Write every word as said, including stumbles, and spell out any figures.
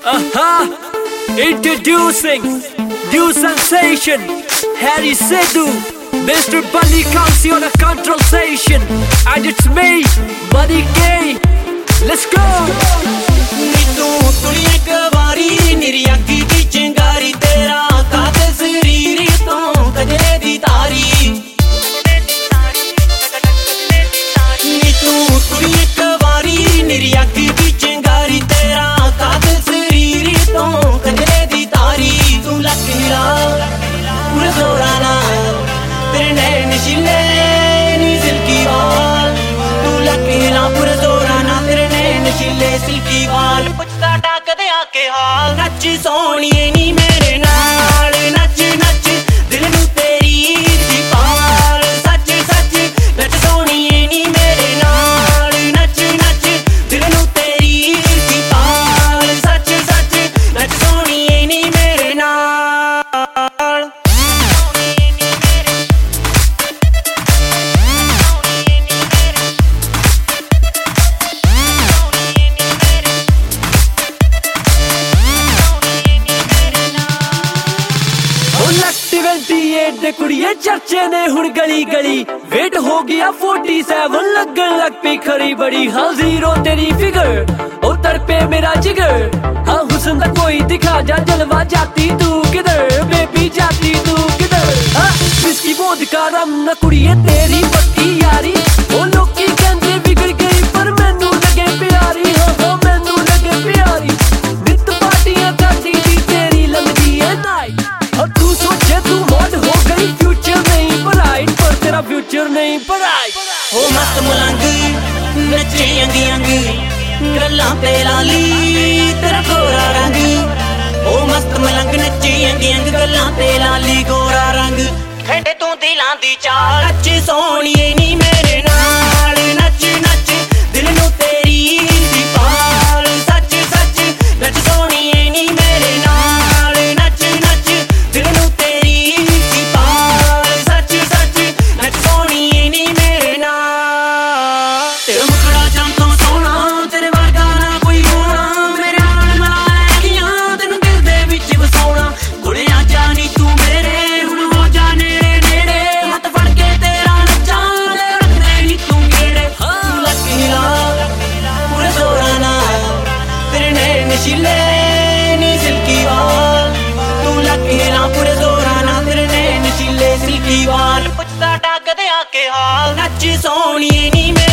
Aha! Introducing new sensation, Harry Sidhu, Mister Bunny Kausi on a control station, and it's me, Buddy K. Let's go! Neetu तुड़ी एक बारी मेरी अखी दी चिंगारी तेरा काते शरीर तो कजरे दी तारी नीतू तुड़ी एक बारी मेरी अखी दी चिंगारी तेरा काते शरीर तो कजरे दी तारी तू लक हिला पूरे जोराना तेरे नैन शिले नी सिल्की बाल तू लक हिला पूरे जोराना तेरे नैन शिले सिल्की बाल पुछता कदे आके हाल नच सोनिए नी मेरे नाल नच नच दिल नू तेरी दी पाल सच सच नच सोनिए नी मेरे नाल नच नच दिल नू तेरी दी पाल सच सच नच सोनिए नी मेरे नाल अट्ठावन कुड़िए चर्चे ने हुण गली गली वेट हो गया सैंतालीस लगन लग पी खरी बड़ी हाँ जीरो तेरी फिगर ओ तर पे मेरा जिगर हाँ हुस्न दा कोई दिखा जा जलवा जाती तू किधर बेबी जाती तू किधर हाँ इसकी बोध का रम न कुड़िए तेरी पक्की यारी ओ लोकी कहंदे बिगड़ गई पर मैनू लगे प्यारी हाँ हाँ मैनू लगे प्यारी नित पार्टियां करदी दी तेरी लगदी है नाइट और तू सोचे तू मौज हो गई फ्यूचर नहीं ब्राइट पर तेरा फ्यूचर नहीं ब्राइट ओ मस्त मलंग नचे अंग अंग गल्लां पे लाली तेरा गोरा रंग ओ मस्त मलंग नचे अंग अंग गल्लां पे लाली गोरा रंग खेडे तू दिलां दी चाल नच सोनिए नी मेरे नाल नच नच दिल नू तेरी दी पाल सच सच नच सोनिए नी मेरे नाल नच नच दिल नू तेरी दी पाल सच सच नच सोनिए नी मेरे नाल तेरा मुखड़ा चमकों सोना तेरे वर्गा ना कोई होना मेरे नाल मलाए कियां तैनूं दिल दे विच वसाउणा कुड़े आ जा नी तू मेरे हुण हो जा नेड़े नेड़े हत्थ फड़ के तेरा नच्चां ते रखदे नी तू गेड़े तू लक हिला पूरे जोरां नाल तेरे नैन शिले नी सिल्की वाल तू लक हिला पूरे जोरां नाल तेरे नैन शिले सिल्की वाल पुछदा कदे आके हाल नच सोनिए नी